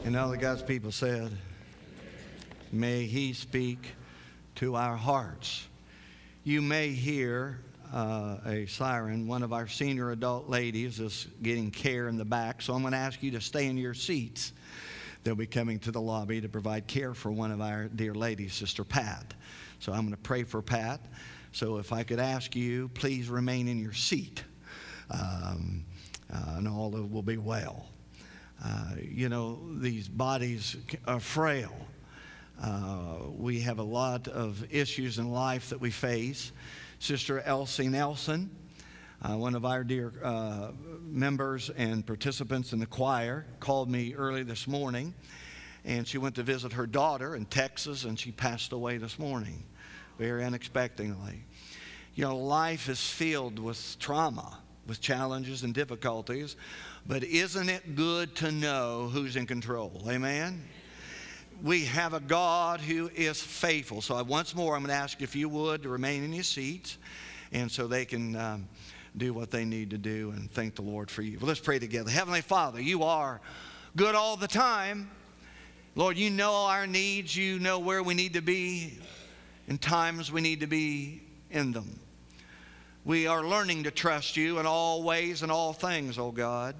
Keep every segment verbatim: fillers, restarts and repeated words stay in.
And all the God's people said, may He speak to our hearts. You may hear uh, a siren. One of our senior adult ladies is getting care in the back, so I'm going to ask you to stay in your seats. They'll be coming to the lobby to provide care for one of our dear ladies, Sister Pat. So I'm going to pray for Pat. So if I could ask you, please remain in your seat, um, uh, and all will be well. Uh, you know, these bodies are frail. Uh, we have a lot of issues in life that we face. Sister Elsie Nelson, uh, one of our dear uh, members and participants in the choir, called me early this morning, and she went to visit her daughter in Texas, and she passed away this morning, very unexpectedly. You know, life is filled with trauma, with challenges and difficulties, but isn't it good to know who's in control? Amen? We have a God who is faithful. So once more, I'm going to ask if you would to remain in your seats, and so they can um, do what they need to do, and thank the Lord for you. Well, let's pray together. Heavenly Father, you are good all the time. Lord, you know our needs. You know where we need to be and times we need to be in them. We are learning to trust you in all ways and all things, oh God.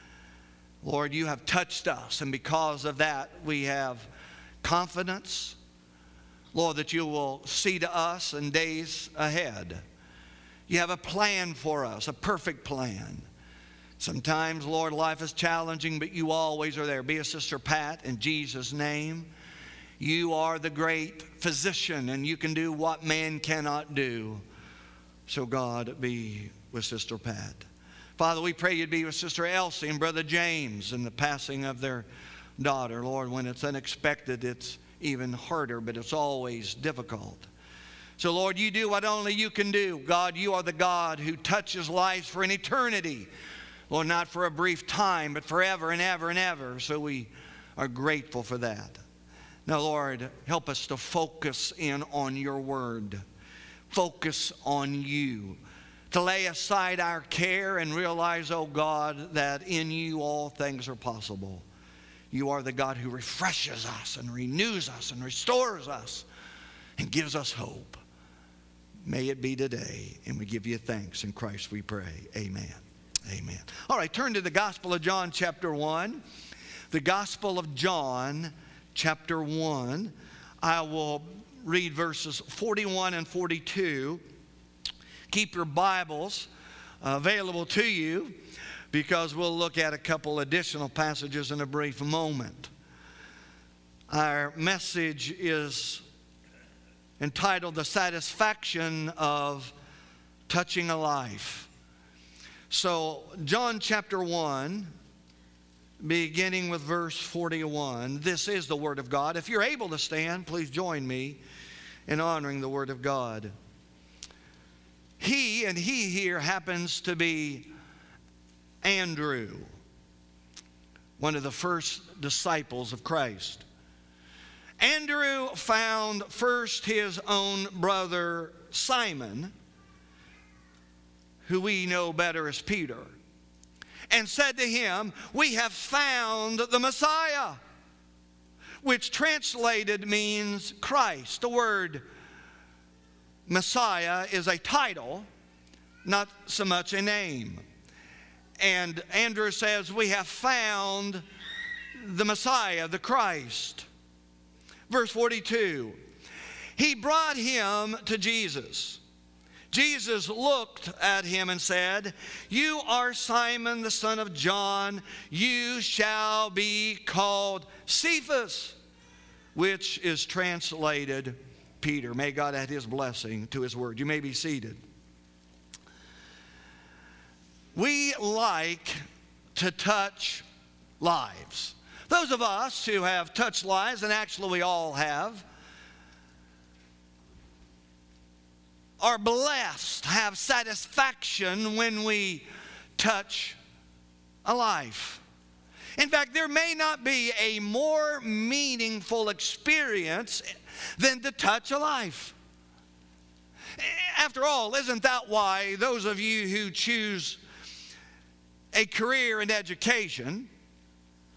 Lord, you have touched us, and because of that, we have confidence, Lord, that you will see to us in days ahead. You have a plan for us, a perfect plan. Sometimes, Lord, life is challenging, but you always are there. Be a Sister Pat in Jesus' name. You are the great physician, and you can do what man cannot do. So, God, be with Sister Pat. Father, we pray you'd be with Sister Elsie and Brother James in the passing of their daughter. Lord, when it's unexpected, it's even harder, but it's always difficult. So, Lord, you do what only you can do. God, you are the God who touches lives for an eternity. Lord, not for a brief time, but forever and ever and ever. So we are grateful for that. Now, Lord, help us to focus in on your word. Focus on you. To lay aside our care and realize, oh God, that in you all things are possible. You are the God who refreshes us and renews us and restores us and gives us hope. May it be today, and we give you thanks. In Christ we pray. Amen. Amen. All right, turn to the Gospel of John chapter one. The Gospel of John chapter one. I will read verses forty-one and forty-two. Keep your Bibles available to you, because we'll look at a couple additional passages in a brief moment. Our message is entitled The Satisfaction of Touching a Life. So, John chapter one, beginning with verse forty-one. This is the Word of God. If you're able to stand, please join me in honoring the Word of God. He, and he here happens to be Andrew, one of the first disciples of Christ. Andrew found first his own brother Simon, who we know better as Peter, and said to him, "We have found the Messiah," which translated means Christ. The word Messiah is a title, not so much a name. And Andrew says, we have found the Messiah, the Christ. Verse forty-two, he brought him to Jesus. Jesus looked at him and said, "You are Simon the son of John. You shall be called Cephas," which is translated Peter. May God add his blessing to his word. You may be seated. We like to touch lives. Those of us who have touched lives, and actually we all have, are blessed, have satisfaction when we touch a life. In fact, there may not be a more meaningful experience than to touch a life. After all, isn't that why those of you who choose a career in education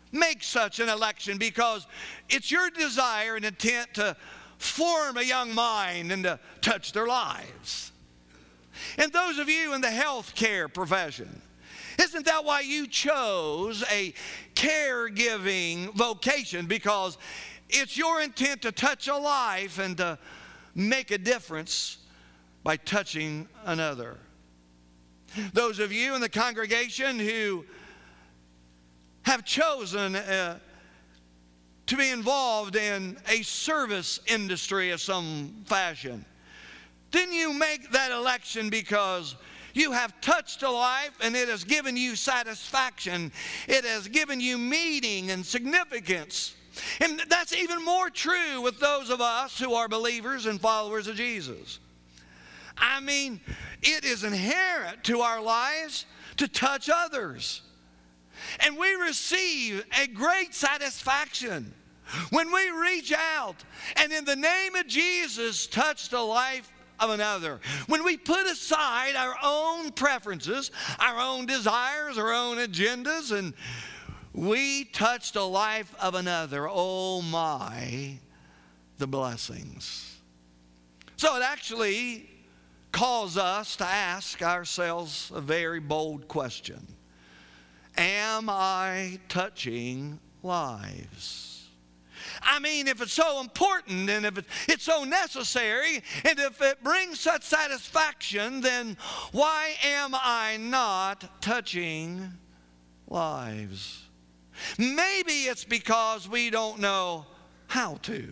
make such an election because it's your desire and intent to form a young mind and to touch their lives. And those of you in the healthcare profession, isn't that why you chose a caregiving vocation? Because it's your intent to touch a life and to make a difference by touching another. Those of you in the congregation who have chosen uh, to be involved in a service industry of some fashion, didn't you make that election because you have touched a life and it has given you satisfaction? It has given you meaning and significance. And that's even more true with those of us who are believers and followers of Jesus. I mean, it is inherent to our lives to touch others. And we receive a great satisfaction when we reach out and in the name of Jesus touch the life of another. When we put aside our own preferences, our own desires, our own agendas, and we touch the life of another, oh my, the blessings. So it actually calls us to ask ourselves a very bold question. Am I touching lives? I mean, if it's so important and if it's so necessary and if it brings such satisfaction, then why am I not touching lives? Maybe it's because we don't know how to.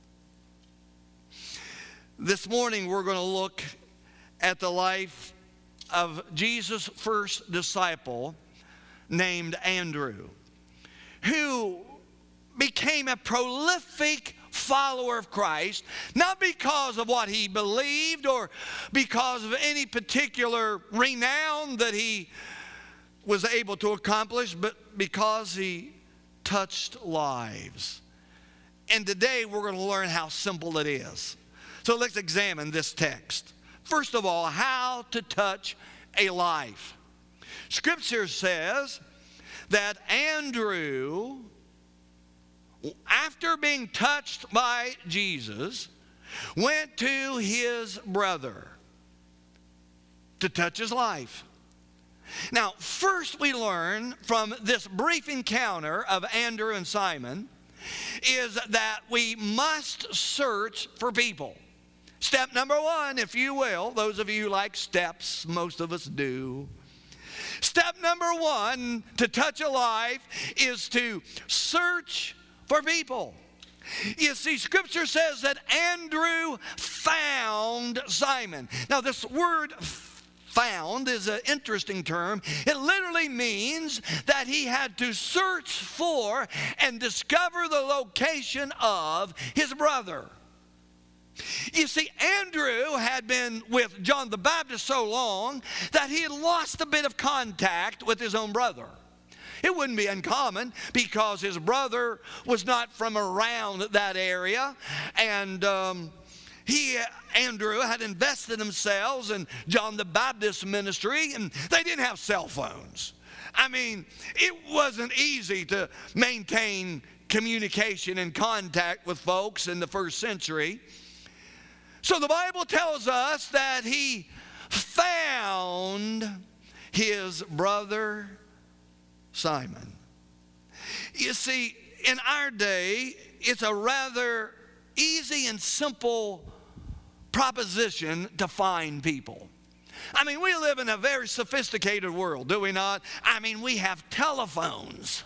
This morning we're going to look at the life of Jesus' first disciple named Andrew, who became a prolific follower of Christ, not because of what he believed or because of any particular renown that he was able to accomplish, but because he touched lives. And today we're going to learn how simple it is. So let's examine this text. First of all, how to touch a life. Scripture says that Andrew, after being touched by Jesus, went to his brother to touch his life. Now, first we learn from this brief encounter of Andrew and Simon is that we must search for people. Step number one, if you will, those of you who like steps, most of us do. Step number one to touch a life is to search for people. You see, Scripture says that Andrew found Simon. Now, this word found is an interesting term. It literally means that he had to search for and discover the location of his brother. You see, Andrew had been with John the Baptist so long that he had lost a bit of contact with his own brother. It wouldn't be uncommon because his brother was not from around that area, and um, he, Andrew, had invested themselves in John the Baptist ministry, and they didn't have cell phones. I mean, it wasn't easy to maintain communication and contact with folks in the first century. So the Bible tells us that he found his brother Simon. You see, in our day, it's a rather easy and simple proposition to find people. I mean, we live in a very sophisticated world, do we not? I mean, we have telephones.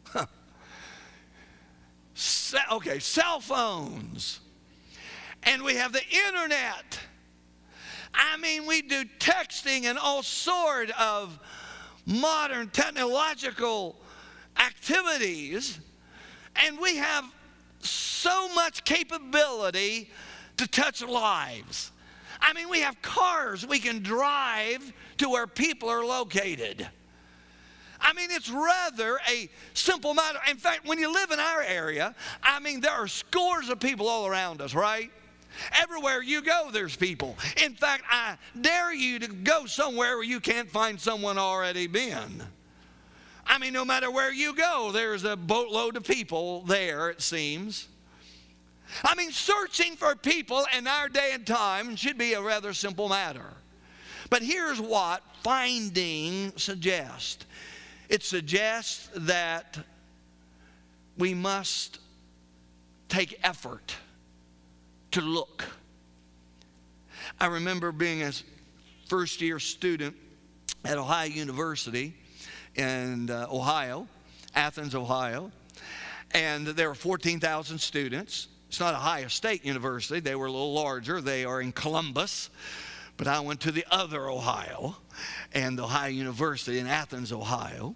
Okay, cell phones. And we have the internet. I mean, we do texting and all sort of modern technological activities. And we have so much capability to touch lives. I mean, we have cars we can drive to where people are located. I mean, it's rather a simple matter. In fact, when you live in our area, I mean, there are scores of people all around us, right? Everywhere you go, there's people. In fact, I dare you to go somewhere where you can't find someone already been. I mean, no matter where you go, there's a boatload of people there, it seems. I mean, searching for people in our day and time should be a rather simple matter. But here's what finding suggests. It suggests that we must take effort to look. I remember being a first-year student at Ohio University in uh, Ohio, Athens, Ohio, and there were fourteen thousand students. It's not Ohio State University. They were a little larger. They are in Columbus. But I went to the other Ohio, and Ohio University in Athens, Ohio.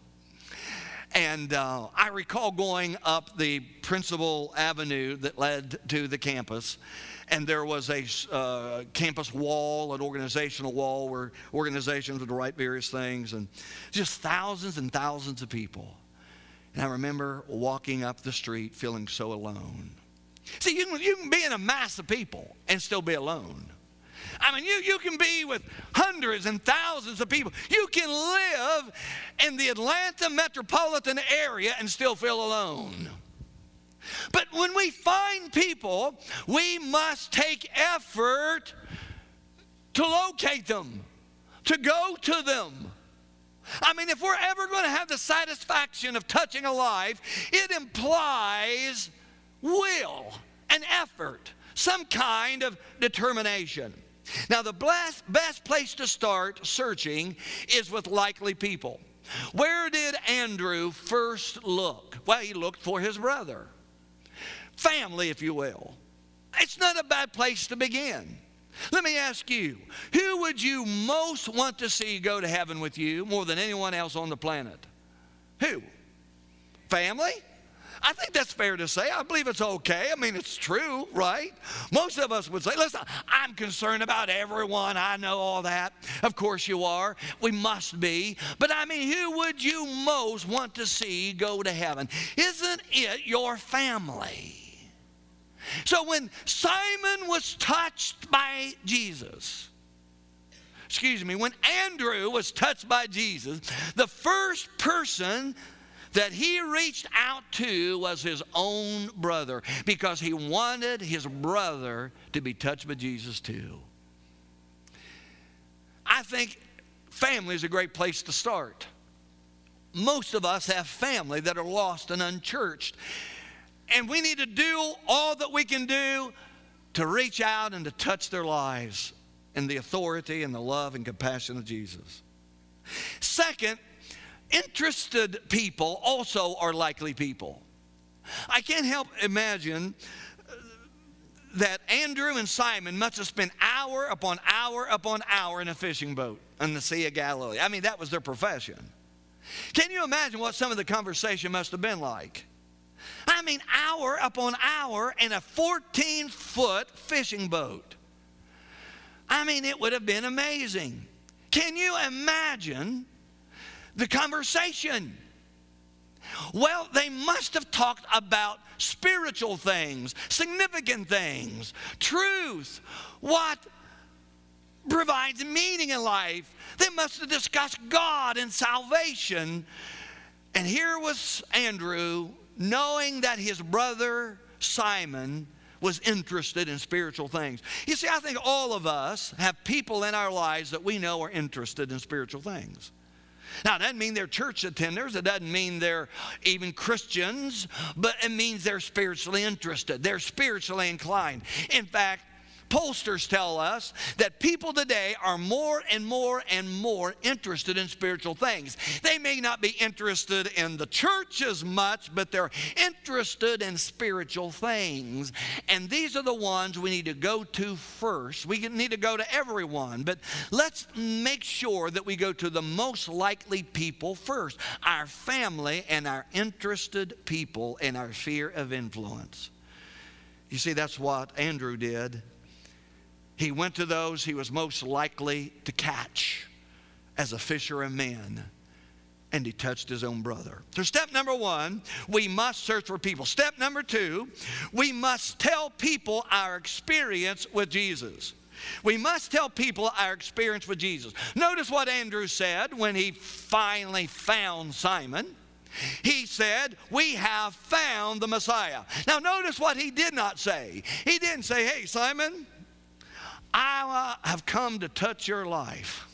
And uh, I recall going up the principal avenue that led to the campus, and there was a uh, campus wall, an organizational wall where organizations would write various things, and just thousands and thousands of people. And I remember walking up the street feeling so alone. See, you can, you can be in a mass of people and still be alone. I mean, you, you can be with hundreds and thousands of people. You can live in the Atlanta metropolitan area and still feel alone. But when we find people, we must take effort to locate them, to go to them. I mean, if we're ever going to have the satisfaction of touching a life, it implies will and effort, some kind of determination. Now, the best, best place to start searching is with likely people. Where did Andrew first look? Well, he looked for his brother. Family, if you will. It's not a bad place to begin. Let me ask you, who would you most want to see go to heaven with you more than anyone else on the planet? Who? Family? I think that's fair to say. I believe it's okay. I mean, it's true, right? Most of us would say, listen, I'm concerned about everyone. I know all that. Of course you are. We must be. But I mean, who would you most want to see go to heaven? Isn't it your family? So when Simon was touched by Jesus, excuse me, when Andrew was touched by Jesus, the first person that he reached out to was his own brother, because he wanted his brother to be touched by Jesus too. I think family is a great place to start. Most of us have family that are lost and unchurched, and we need to do all that we can do to reach out and to touch their lives in the authority and the love and compassion of Jesus. Second, interested people also are likely people. I can't help imagine that Andrew and Simon must have spent hour upon hour upon hour in a fishing boat on the Sea of Galilee. I mean, that was their profession. Can you imagine what some of the conversation must have been like? I mean, hour upon hour in a fourteen-foot fishing boat. I mean, it would have been amazing. Can you imagine the conversation? Well, they must have talked about spiritual things, significant things, truth, what provides meaning in life. They must have discussed God and salvation. And here was Andrew, knowing that his brother Simon was interested in spiritual things. You see, I think all of us have people in our lives that we know are interested in spiritual things. Now, it doesn't mean they're church attenders. It doesn't mean they're even Christians, but it means they're spiritually interested. They're spiritually inclined. In fact, pollsters tell us that people today are more and more and more interested in spiritual things. They may not be interested in the church as much, but they're interested in spiritual things. And these are the ones we need to go to first. We need to go to everyone, but let's make sure that we go to the most likely people first, our family and our interested people in our sphere of influence. You see, that's what Andrew did. He went to those he was most likely to catch as a fisher of men, and he touched his own brother. So step number one, we must search for people. Step number two, we must tell people our experience with Jesus. We must tell people our experience with Jesus. Notice what Andrew said when he finally found Simon. He said, we have found the Messiah. Now notice what he did not say. He didn't say, hey, Simon, I uh, have come to touch your life.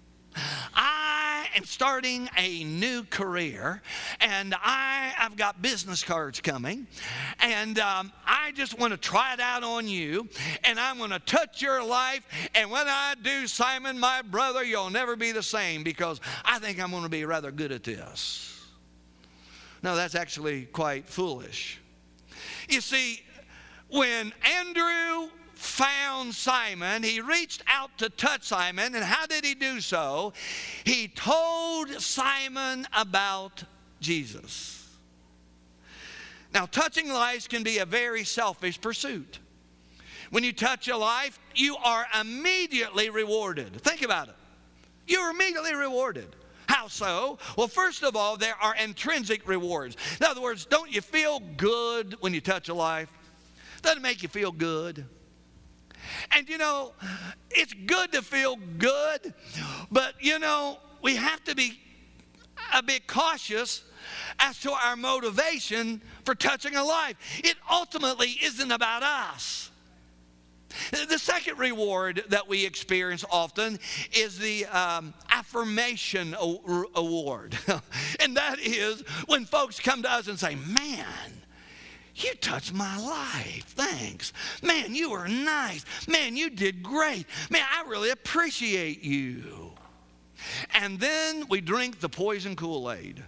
I am starting a new career, and I, I've got business cards coming, and um, I just want to try it out on you, and I'm going to touch your life, and when I do, Simon, my brother, you'll never be the same, because I think I'm going to be rather good at this. No, that's actually quite foolish. You see, when Andrew found Simon, he reached out to touch Simon, and how did he do so? He told Simon about Jesus. Now, touching lives can be a very selfish pursuit. When you touch a life, you are immediately rewarded. Think about it. You're immediately rewarded. How so? Well, first of all, there are intrinsic rewards. In other words, don't you feel good when you touch a life? Doesn't it make you feel good? And you know, it's good to feel good, but you know, we have to be a bit cautious as to our motivation for touching a life. It ultimately isn't about us. The second reward that we experience often is the um, affirmation award. And that is when folks come to us and say, man, you touched my life. Thanks. Man, you were nice. Man, you did great. Man, I really appreciate you. And then we drink the poison Kool-Aid.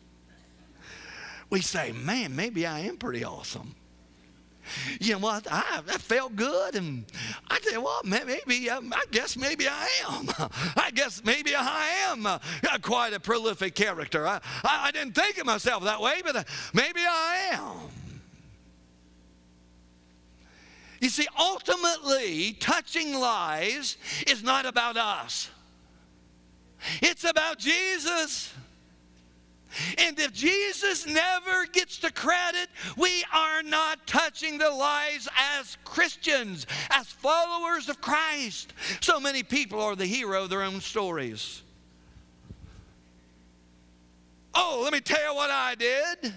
We say, man, maybe I am pretty awesome. You know what? I, I felt good, and I tell you what, maybe, um, I guess maybe I am. I guess maybe I am uh, quite a prolific character. I, I, I didn't think of myself that way, but uh, maybe I am. You see, ultimately, touching lives is not about us. It's about Jesus. And if Jesus never gets the credit, we are not touching the lives as Christians, as followers of Christ. So many people are the hero of their own stories. Oh, let me tell you what I did.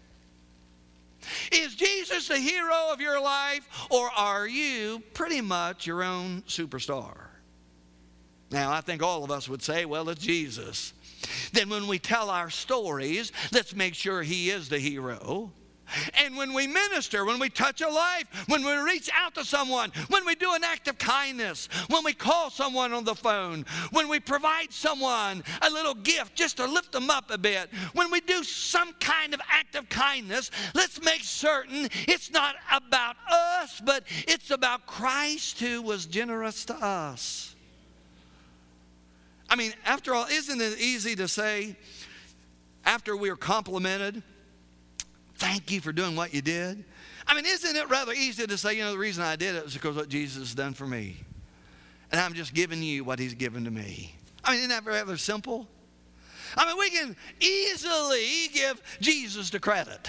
Is Jesus the hero of your life, or are you pretty much your own superstar? Now, I think all of us would say, well, it's Jesus. Then when we tell our stories, let's make sure he is the hero. And when we minister, when we touch a life, when we reach out to someone, when we do an act of kindness, when we call someone on the phone, when we provide someone a little gift just to lift them up a bit, when we do some kind of act of kindness, let's make certain it's not about us, but it's about Christ who was generous to us. I mean, after all, isn't it easy to say, after we are complimented, thank you for doing what you did? I mean, isn't it rather easy to say, you know, the reason I did it was because of what Jesus has done for me. And I'm just giving you what he's given to me. I mean, isn't that rather simple? I mean, we can easily give Jesus the credit.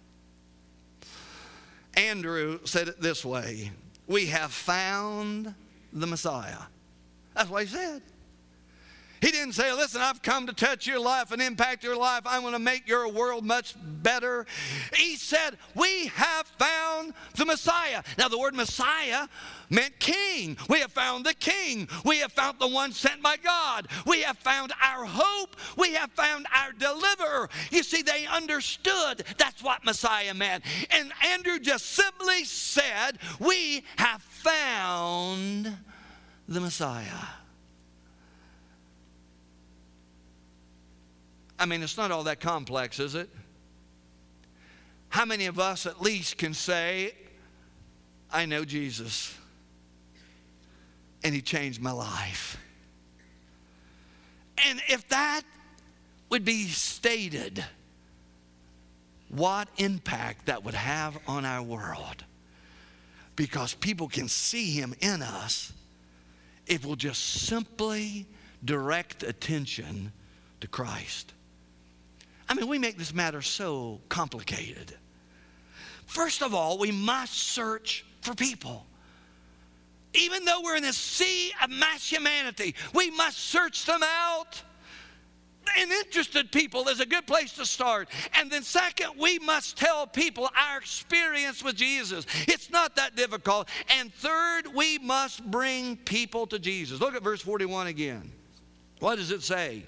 Andrew said it this way, we have found the Messiah. That's what he said. He didn't say, listen, I've come to touch your life and impact your life. I want to make your world much better. He said, we have found the Messiah. Now, the word Messiah meant king. We have found the king. We have found the one sent by God. We have found our hope. We have found our deliverer. You see, they understood that's what Messiah meant. And Andrew just simply said, we have found the Messiah. I mean, it's not all that complex, is it? How many of us at least can say, I know Jesus, and he changed my life? And if that would be stated, what impact that would have on our world. Because people can see him in us if we'll just simply direct attention to Christ. I mean, we make this matter so complicated. First of all, we must search for people. Even though we're in a sea of mass humanity, we must search them out. And interested people is a good place to start. And then second, we must tell people our experience with Jesus. It's not that difficult. And third, we must bring people to Jesus. Look at verse forty-one again. What does it say?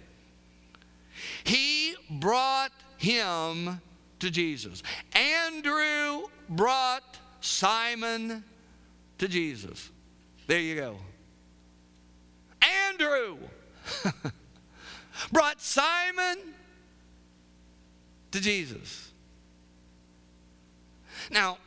He brought him to Jesus. Andrew brought Simon to Jesus. There you go. Andrew brought Simon to Jesus. Now,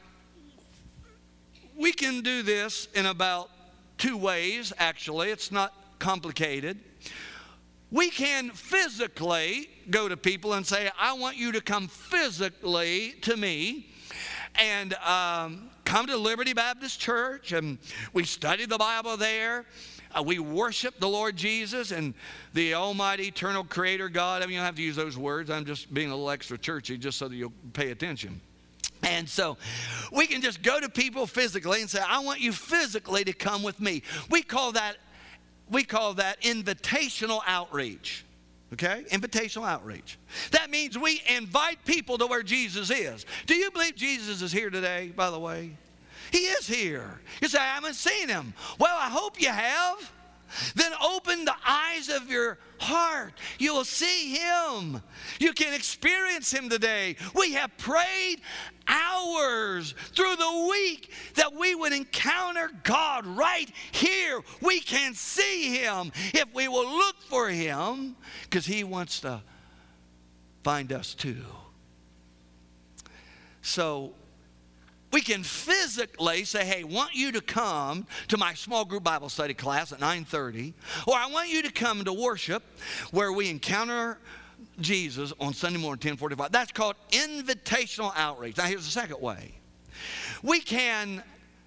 we can do this in about two ways, actually. It's not complicated. We can physically go to people and say, I want you to come physically to me and um, come to Liberty Baptist Church, and we study the Bible there. Uh, we worship the Lord Jesus and the almighty, eternal creator God. I mean, you don't have to use those words. I'm just being a little extra churchy just so that you'll pay attention. And so we can just go to people physically and say, I want you physically to come with me. We call that, we call that invitational outreach. Okay? Invitational outreach. That means we invite people to where Jesus is. Do you believe Jesus is here today, by the way? He is here. You say, I haven't seen him. Well, I hope you have. Then open the eyes of your heart. You'll see him. You can experience him today. We have prayed hours through the week that we would encounter God right here. We can see him if we will look for him, because he wants to find us too. So we can physically say, hey, I want you to come to my small group Bible study class at nine thirty. Or I want you to come to worship where we encounter Jesus on Sunday morning, ten forty-five. That's called invitational outreach. Now, here's the second way. We can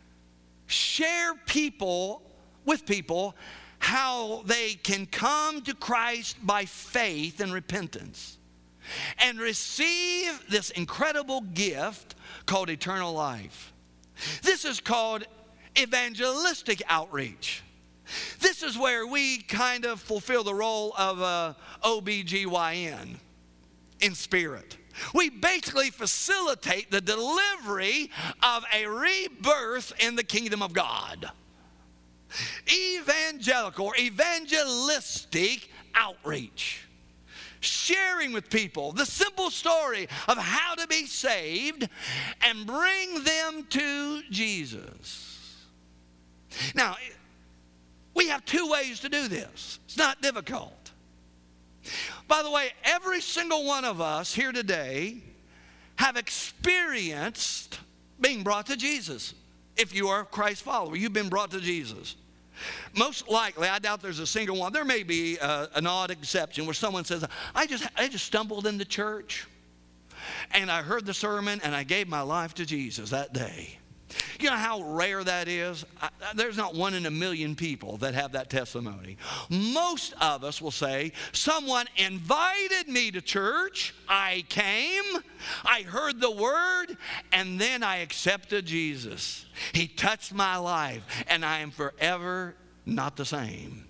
share people with people how they can come to Christ by faith and repentance and receive this incredible gift called eternal life. This is called evangelistic outreach. This is where we kind of fulfill the role of a O B G Y N in spirit. We basically facilitate the delivery of a rebirth in the kingdom of God. Evangelical or evangelistic outreach. Sharing with people the simple story of how to be saved and bring them to Jesus. Now, we have two ways to do this. It's not difficult. By the way, every single one of us here today have experienced being brought to Jesus. If you are a Christ follower, you've been brought to Jesus. Most likely, I doubt there's a single one. There may be uh, an odd exception where someone says, I just, I just stumbled into church and I heard the sermon and I gave my life to Jesus that day. You know how rare that is? I, there's not one in a million people that have that testimony. Most of us will say, someone invited me to church, I came, I heard the word, and then I accepted Jesus. He touched my life, and I am forever not the same.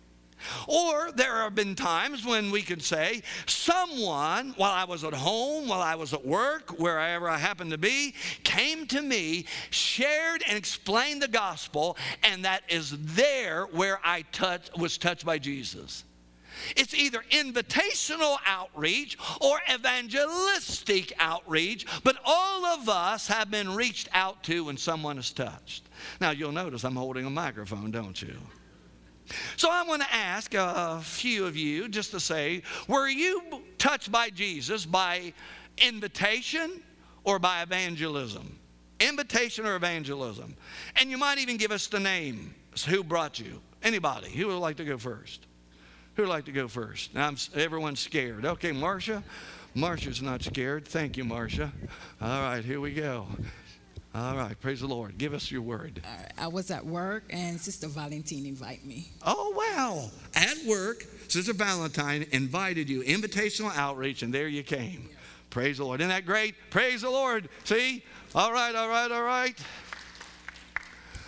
Or there have been times when we could say, someone, while I was at home, while I was at work, wherever I happened to be, came to me, shared and explained the gospel, and that is there where I touch, was touched by Jesus. It's either invitational outreach or evangelistic outreach, but all of us have been reached out to when someone is touched. Now, you'll notice I'm holding a microphone, don't you? So I want to ask a few of you just to say, were you touched by Jesus by invitation or by evangelism? Invitation or evangelism? And you might even give us the name. Who brought you? Anybody? Who would like to go first? Who would like to go first? Now I'm, everyone's scared. Okay, Marcia. Marcia's not scared. Thank you, Marcia. All right, here we go. All right, praise the Lord. Give us your word. All right, I was at work, and Sister Valentine invited me. Oh, wow. At work, Sister Valentine invited you, invitational outreach, and there you came. Yeah. Praise the Lord. Isn't that great? Praise the Lord. See? All right, all right, all right.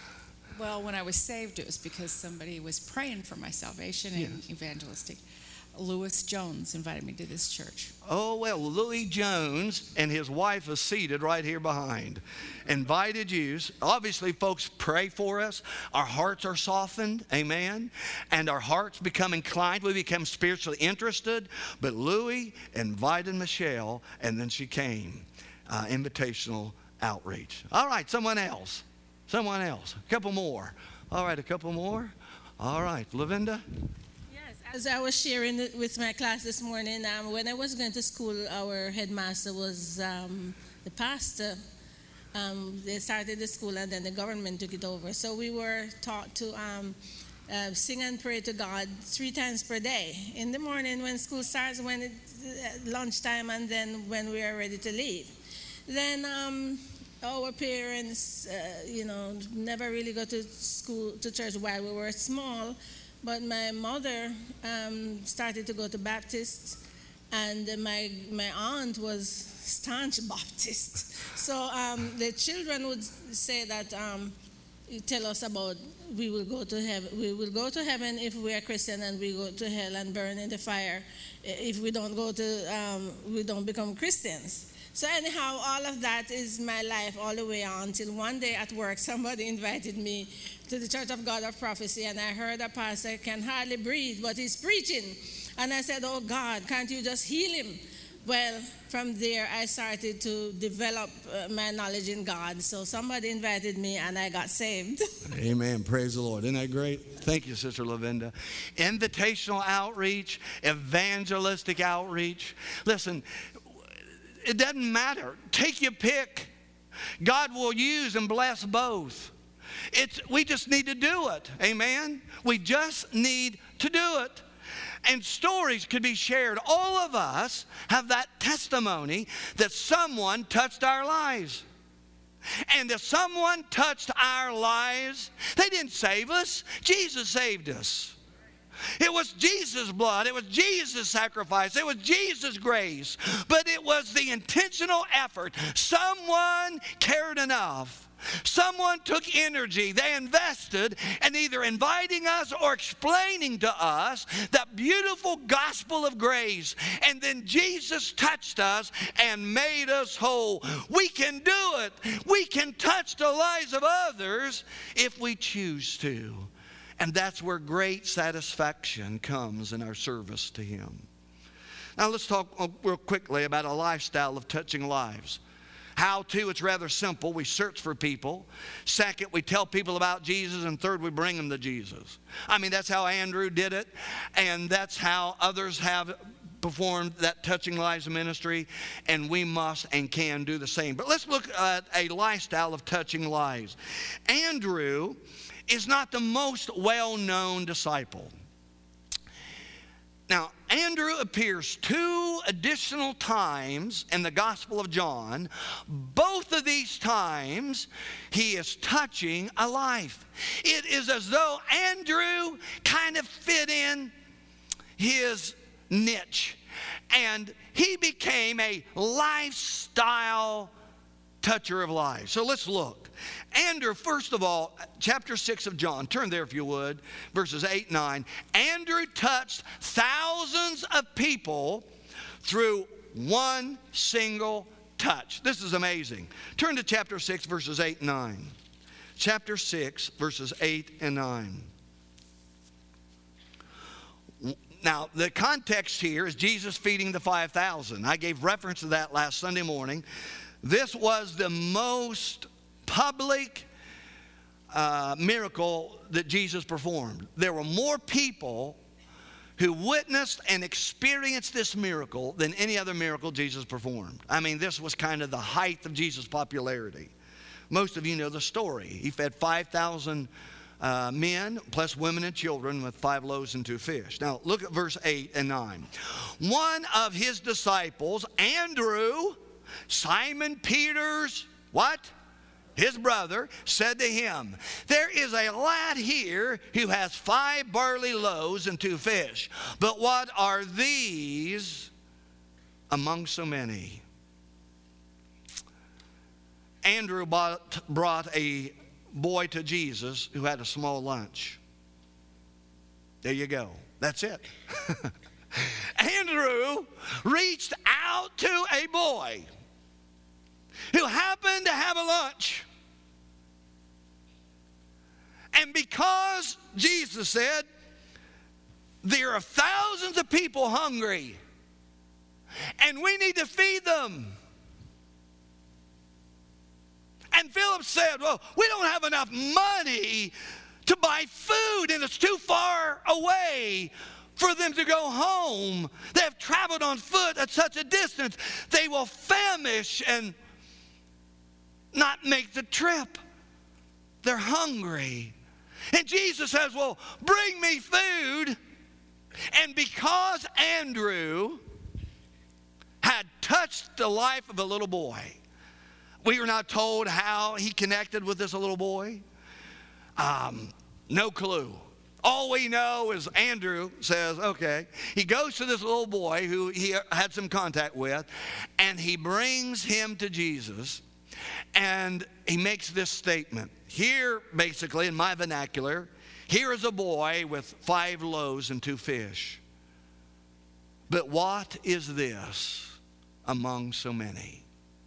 Well, when I was saved, it was because somebody was praying for my salvation and yes. evangelistic. Louis Jones invited me to this church. Oh, well, Louis Jones and his wife is seated right here behind. Invited you. Obviously, folks, pray for us. Our hearts are softened, amen, and our hearts become inclined. We become spiritually interested. But Louis invited Michelle, and then she came. Uh, invitational outreach. All right, someone else. Someone else. A couple more. All right, a couple more. All right, Lavinda. As I was sharing it with my class this morning, um, when I was going to school, our headmaster was um, the pastor. Um, they started the school and then the government took it over. So we were taught to um, uh, sing and pray to God three times per day. In the morning when school starts, when it's uh, lunchtime, and then when we are ready to leave. Then um, our parents, uh, you know, never really go to school, to church while we were small. But my mother um, started to go to Baptist, and my my aunt was staunch Baptist. So um, the children would say that, um, tell us about we will go to heaven. We will go to heaven if we are Christian, and we go to hell and burn in the fire if we don't go to um, we don't become Christians. So anyhow, all of that is my life all the way on until one day at work, somebody invited me to the Church of God of Prophecy, and I heard a pastor can hardly breathe, but he's preaching. And I said, oh God, can't you just heal him? Well, from there, I started to develop uh, my knowledge in God. So somebody invited me, and I got saved. Amen. Praise the Lord. Isn't that great? Thank you, Sister Lavinda. Invitational outreach, evangelistic outreach. Listen, it doesn't matter. Take your pick. God will use and bless both. It's, we just need to do it. Amen? We just need to do it. And stories could be shared. All of us have that testimony that someone touched our lives. And if someone touched our lives, they didn't save us. Jesus saved us. It was Jesus' blood. It was Jesus' sacrifice. It was Jesus' grace. But it was the intentional effort. Someone cared enough. Someone took energy. They invested in either inviting us or explaining to us that beautiful gospel of grace. And then Jesus touched us and made us whole. We can do it. We can touch the lives of others if we choose to. And that's where great satisfaction comes in our service to Him. Now let's talk real quickly about a lifestyle of touching lives. How to, it's rather simple. We search for people. Second, we tell people about Jesus. And third, we bring them to Jesus. I mean, that's how Andrew did it. And that's how others have performed that touching lives ministry. And we must and can do the same. But let's look at a lifestyle of touching lives. Andrew is not the most well-known disciple. Now, Andrew appears two additional times in the Gospel of John. Both of these times, he is touching a life. It is as though Andrew kind of fit in his niche. And he became a lifestyle toucher of lives. So let's look. Andrew, first of all, chapter six of John, turn there if you would, verses eight and nine. Andrew touched thousands of people through one single touch. This is amazing. Turn to chapter six, verses eight and nine. Chapter six, verses eight and nine. Now, the context here is Jesus feeding the five thousand. I gave reference to that last Sunday morning. This was the most public uh, miracle that Jesus performed. There were more people who witnessed and experienced this miracle than any other miracle Jesus performed. I mean, this was kind of the height of Jesus' popularity. Most of you know the story. He fed five thousand uh, men, plus women and children, with five loaves and two fish. Now, look at verse eight and nine. One of his disciples, Andrew, Simon Peter's, what? His brother, said to him, there is a lad here who has five barley loaves and two fish. But what are these among so many? Andrew bought, brought a boy to Jesus who had a small lunch. There you go. That's it. Andrew reached out to a boy who happened to have a lunch. And because Jesus said, there are thousands of people hungry, and we need to feed them. And Philip said, well, we don't have enough money to buy food, and it's too far away for them to go home. They have traveled on foot at such a distance, they will famish and not make the trip. They're hungry. And Jesus says, well, bring me food. And because Andrew had touched the life of a little boy, we are not told how he connected with this little boy. Um, no clue. All we know is Andrew says, okay, he goes to this little boy who he had some contact with, and he brings him to Jesus, and he makes this statement. Here, basically, in my vernacular, here is a boy with five loaves and two fish. But what is this among so many?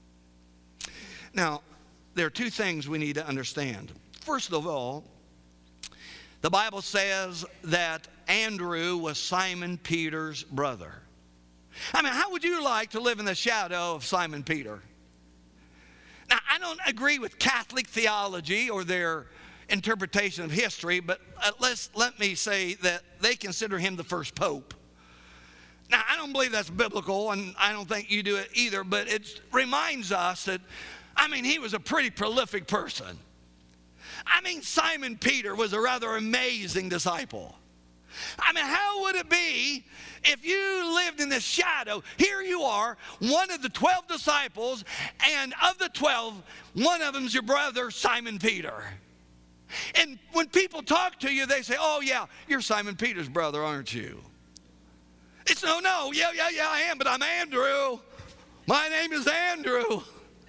Now, there are two things we need to understand. First of all, the Bible says that Andrew was Simon Peter's brother. I mean, how would you like to live in the shadow of Simon Peter? Now, I don't agree with Catholic theology or their interpretation of history, but let's, let me say that they consider him the first pope. Now, I don't believe that's biblical, and I don't think you do it either, but it reminds us that, I mean, he was a pretty prolific person. I mean, Simon Peter was a rather amazing disciple. I mean, how would it be if you lived in the shadow? Here you are, one of the twelve disciples, and of the twelve, one of them's your brother, Simon Peter. And when people talk to you, they say, oh, yeah, you're Simon Peter's brother, aren't you? It's no, no, yeah, yeah, yeah, I am, but I'm Andrew. My name is Andrew.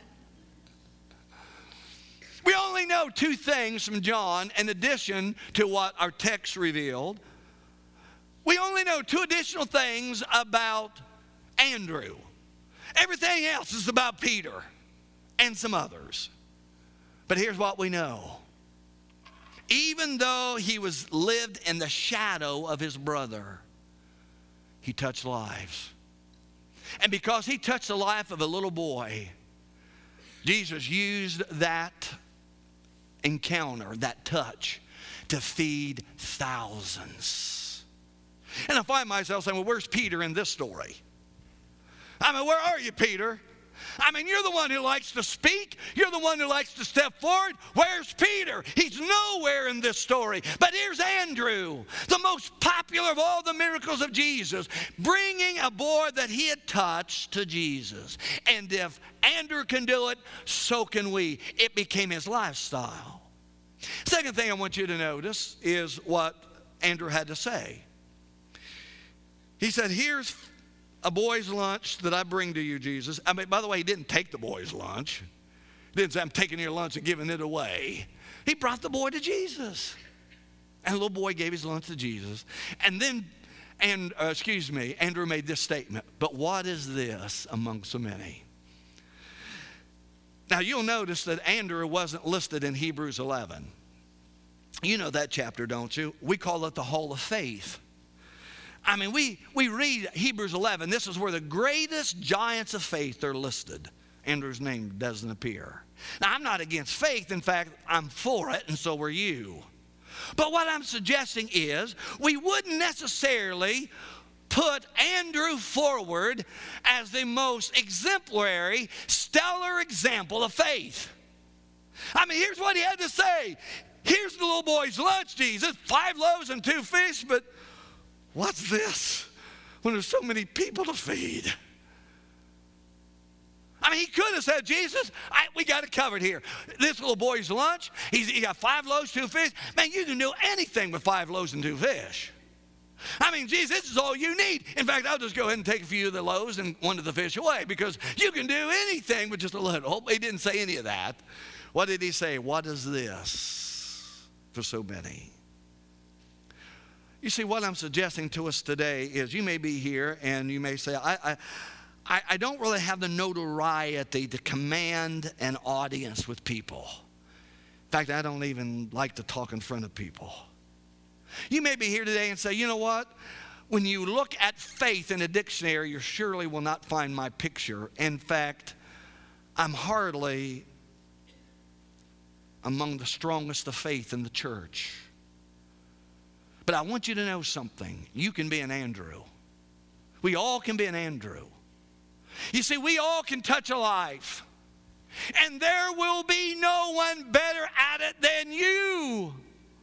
We only know two things from John in addition to what our text revealed. We only know two additional things about Andrew. Everything else is about Peter and some others. But here's what we know. Even though he was lived in the shadow of his brother, he touched lives. And because he touched the life of a little boy, Jesus used that encounter, that touch, to feed thousands. And I find myself saying, well, where's Peter in this story? I mean, where are you, Peter? I mean, you're the one who likes to speak. You're the one who likes to step forward. Where's Peter? He's nowhere in this story. But here's Andrew, the most popular of all the miracles of Jesus, bringing a boy that he had touched to Jesus. And if Andrew can do it, so can we. It became his lifestyle. Second thing I want you to notice is what Andrew had to say. He said, here's a boy's lunch that I bring to you, Jesus. I mean, by the way, he didn't take the boy's lunch. He didn't say, I'm taking your lunch and giving it away. He brought the boy to Jesus. And the little boy gave his lunch to Jesus. And then, and uh, excuse me, Andrew made this statement, but what is this among so many? Now, you'll notice that Andrew wasn't listed in Hebrews eleven. You know that chapter, don't you? We call it the Hall of Faith. I mean, we, we read Hebrews eleven. This is where the greatest giants of faith are listed. Andrew's name doesn't appear. Now, I'm not against faith. In fact, I'm for it, and so are you. But what I'm suggesting is we wouldn't necessarily put Andrew forward as the most exemplary, stellar example of faith. I mean, here's what he had to say. Here's the little boy's lunch, Jesus. Five loaves and two fish, but what's this when there's so many people to feed? I mean, he could have said, Jesus, I, we got it covered here. This little boy's lunch, he's, he got five loaves, two fish. Man, you can do anything with five loaves and two fish. I mean, Jesus, this is all you need. In fact, I'll just go ahead and take a few of the loaves and one of the fish away because you can do anything with just a little. He didn't say any of that. What did he say? What is this for so many? You see, what I'm suggesting to us today is you may be here and you may say, I, I, I don't really have the notoriety to command an audience with people. In fact, I don't even like to talk in front of people. You may be here today and say, you know what? When you look at faith in a dictionary, you surely will not find my picture. In fact, I'm hardly among the strongest of faith in the church. But I want you to know something. You can be an Andrew. We all can be an Andrew. You see, we all can touch a life. And there will be no one better at it than you.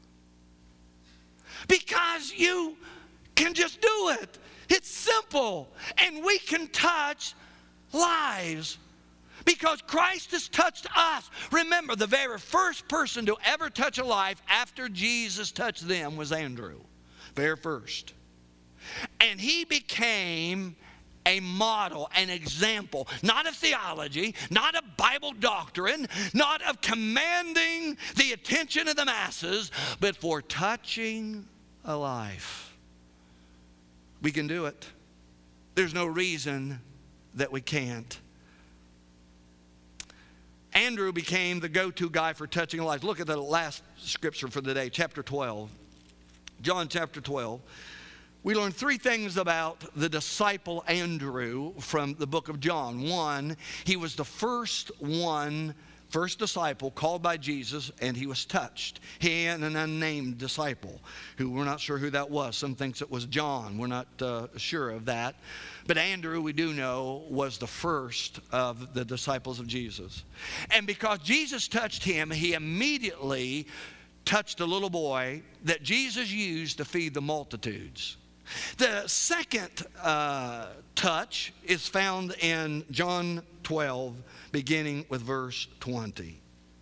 Because you can just do it. It's simple. And we can touch lives. Because Christ has touched us. Remember, the very first person to ever touch a life after Jesus touched them was Andrew. Very first. And he became a model, an example, not of theology, not of Bible doctrine, not of commanding the attention of the masses, but for touching a life. We can do it. There's no reason that we can't. Andrew became the go-to guy for touching lives. Look at the last scripture for the day, chapter twelve. John chapter twelve. We learn three things about the disciple Andrew from the book of John. One, he was the first one, first disciple called by Jesus, and he was touched. He and an unnamed disciple, who we're not sure who that was. Some thinks it was John. We're not uh, sure of that. But Andrew, we do know, was the first of the disciples of Jesus. And because Jesus touched him, he immediately touched a little boy that Jesus used to feed the multitudes. The second uh, touch is found in John twelve, beginning with verse twenty.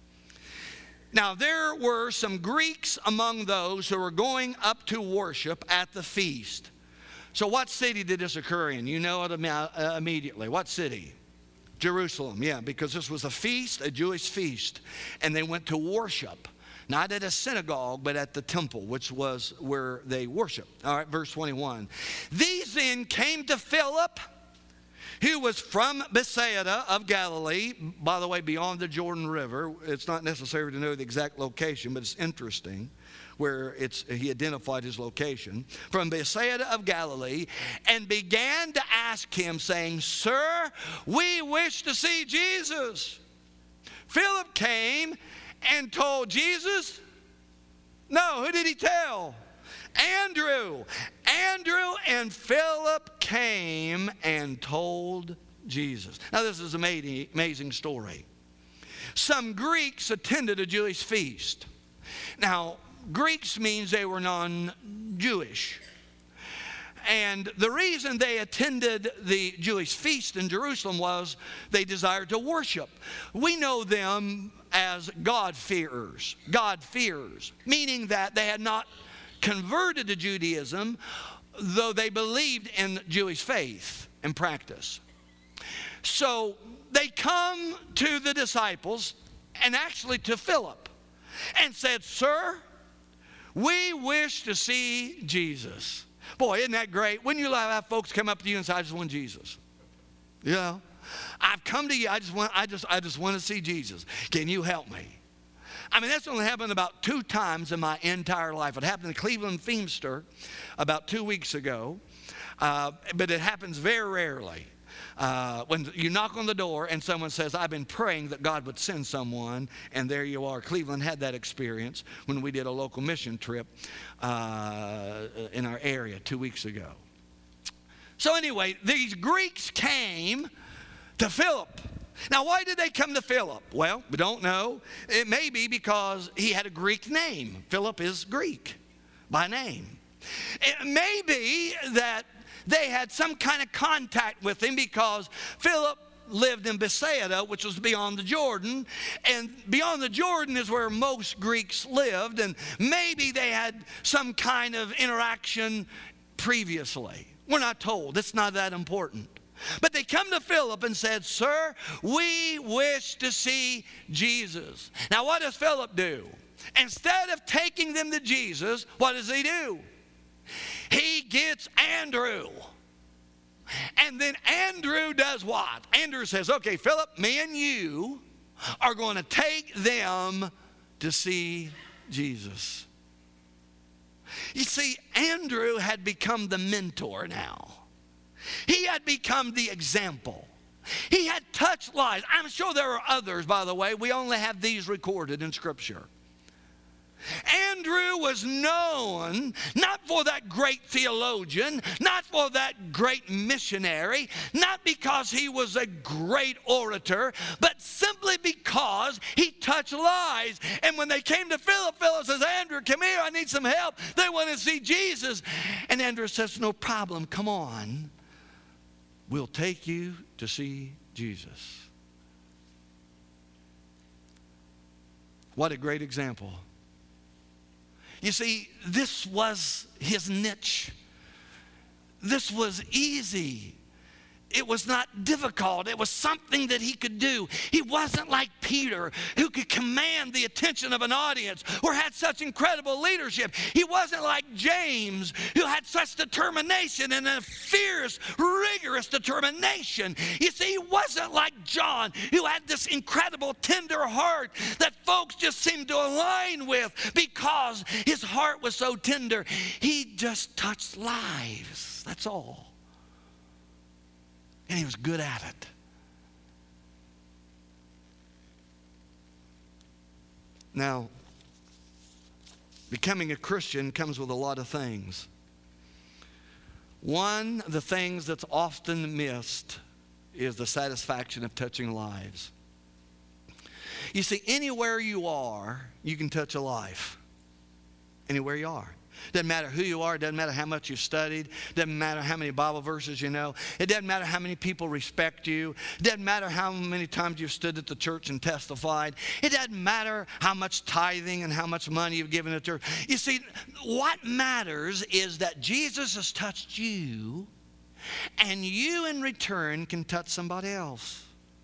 Now there were some Greeks among those who were going up to worship at the feast. So what city did this occur in? You know it immediately. What city? Jerusalem, yeah, because this was a feast, a Jewish feast, and they went to worship. Not at a synagogue, but at the temple, which was where they worshiped. All right, verse twenty-one. These then came to Philip, who was from Bethsaida of Galilee, by the way, beyond the Jordan River. It's not necessary to know the exact location, but it's interesting where it's, he identified his location. From Bethsaida of Galilee, and began to ask him, saying, Sir, we wish to see Jesus. Philip came and told Jesus. No, who did he tell? Andrew. Andrew and Philip came and told Jesus. Now this is an amazing, amazing story. Some Greeks attended a Jewish feast. Now, Greeks means they were non-Jewish. And the reason they attended the Jewish feast in Jerusalem was they desired to worship. We know them as God-fearers. God-fearers, meaning that they had not converted to Judaism, though they believed in Jewish faith and practice. So they come to the disciples, and actually to Philip, and said, Sir, we wish to see Jesus. Boy, isn't that great? Wouldn't you like to have folks come up to you and say, I just want Jesus? You know, I've come to you, I just want, I just, I just want to see Jesus. Can you help me? I mean, that's only happened about two times in my entire life. It happened in Cleveland Feimster about two weeks ago, uh, but it happens very rarely. Uh, when you knock on the door and someone says, I've been praying that God would send someone, and there you are. Cleveland had that experience when we did a local mission trip uh, in our area two weeks ago. So anyway, these Greeks came to Philip. Now, why did they come to Philip? Well, we don't know. It may be because he had a Greek name. Philip is Greek by name. It may be that they had some kind of contact with him because Philip lived in Bethsaida, which was beyond the Jordan. And beyond the Jordan is where most Greeks lived. And maybe they had some kind of interaction previously. We're not told. It's not that important. But they come to Philip and said, Sir, we wish to see Jesus. Now, what does Philip do? Instead of taking them to Jesus, what does he do? he gets Andrew. And then Andrew does what? Andrew says, okay, Philip, me and you are going to take them to see Jesus. You see, Andrew had become the mentor now. He had become the example. He had touched lives. I'm sure there are others, by the way. We only have these recorded in Scripture. Andrew was known not for that great theologian, not for that great missionary, not because he was a great orator, but simply because he touched lives. And when they came to Philip, Philip says, Andrew, come here, I need some help. They want to see Jesus. And Andrew says, no problem, come on. We'll take you to see Jesus. What a great example. You see, this was his niche. This was easy. It was not difficult. It was something that he could do. He wasn't like Peter, who could command the attention of an audience or had such incredible leadership. He wasn't like James, who had such determination and a fierce, rigorous determination. You see, he wasn't like John, who had this incredible, tender heart that folks just seemed to align with because his heart was so tender. He just touched lives. That's all. And he was good at it. Now, becoming a Christian comes with a lot of things. One of the things that's often missed is the satisfaction of touching lives. You see, anywhere you are, you can touch a life. Anywhere you are. Doesn't matter who you are. It doesn't matter how much you've studied. It doesn't matter how many Bible verses you know. It doesn't matter how many people respect you. It doesn't matter how many times you've stood at the church and testified. It doesn't matter how much tithing and how much money you've given to the church. You see, what matters is that Jesus has touched you, and you in return can touch somebody else.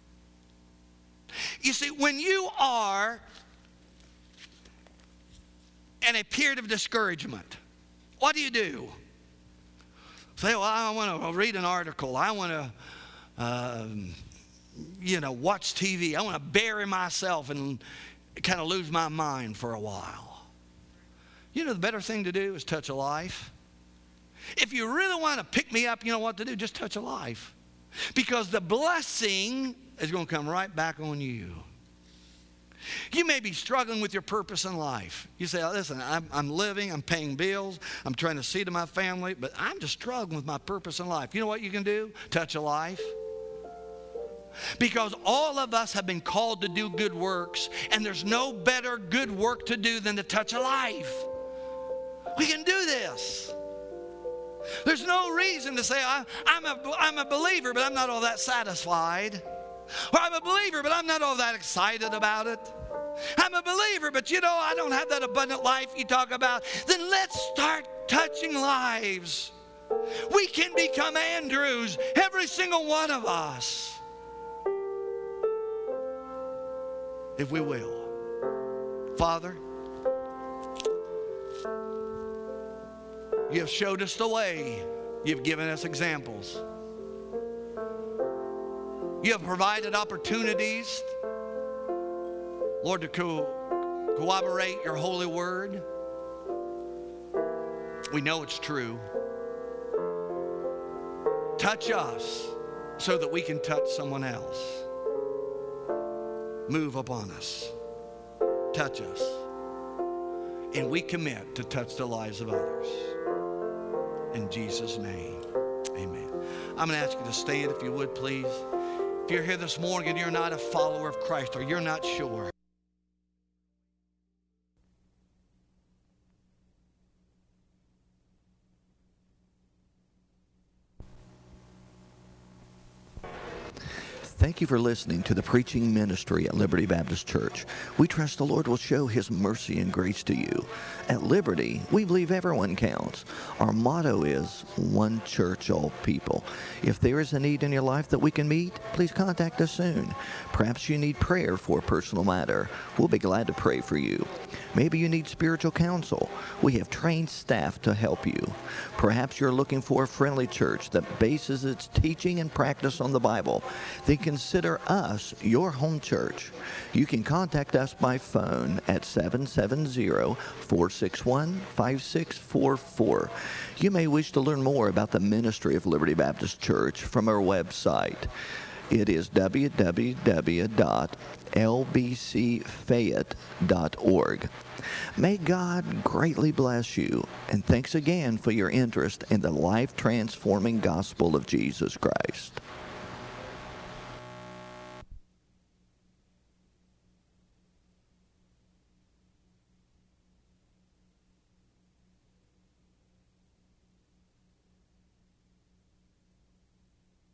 You see, when you are in a period of discouragement, what do you do? Say, well, I want to read an article. I want to, uh, you know, watch T V. I want to bury myself and kind of lose my mind for a while. You know, the better thing to do is touch a life. If you really want to pick me up, you know what to do? Just touch a life. Because the blessing is going to come right back on you. You may be struggling with your purpose in life. You say, listen, I'm, I'm living, I'm paying bills, I'm trying to see to my family, but I'm just struggling with my purpose in life. You know what you can do? Touch a life. Because all of us have been called to do good works, and there's no better good work to do than to touch a life. We can do this. There's no reason to say, I, I'm, a, I'm a believer, but I'm not all that satisfied. Or I'm a believer, but I'm not all that excited about it. I'm a believer, but you know, I don't have that abundant life you talk about. Then let's start touching lives. We can become Andrews, every single one of us, if we will. Father, you have showed us the way. You've given us examples. You have provided opportunities, Lord, to co- corroborate your holy word. We know it's true. Touch us so that we can touch someone else. Move upon us. Touch us. And we commit to touch the lives of others. In Jesus' name, amen. I'm going to ask you to stand if you would, please. If you're here this morning and you're not a follower of Christ or you're not sure, Thank you for listening to the preaching ministry at Liberty Baptist Church. We trust the Lord will show His mercy and grace to you. At Liberty, we believe everyone counts. Our motto is one church, all people. If there is a need in your life that we can meet, please contact us soon. Perhaps you need prayer for a personal matter. We'll be glad to pray for you. Maybe you need spiritual counsel. We have trained staff to help you. Perhaps you're looking for a friendly church that bases its teaching and practice on the Bible. Then consider us your home church. You can contact us by phone at seven seven zero, four six one, five six four four. You may wish to learn more about the ministry of Liberty Baptist Church from our website. It is w w w dot l b c fayette dot org. May God greatly bless you, and thanks again for your interest in the life-transforming gospel of Jesus Christ.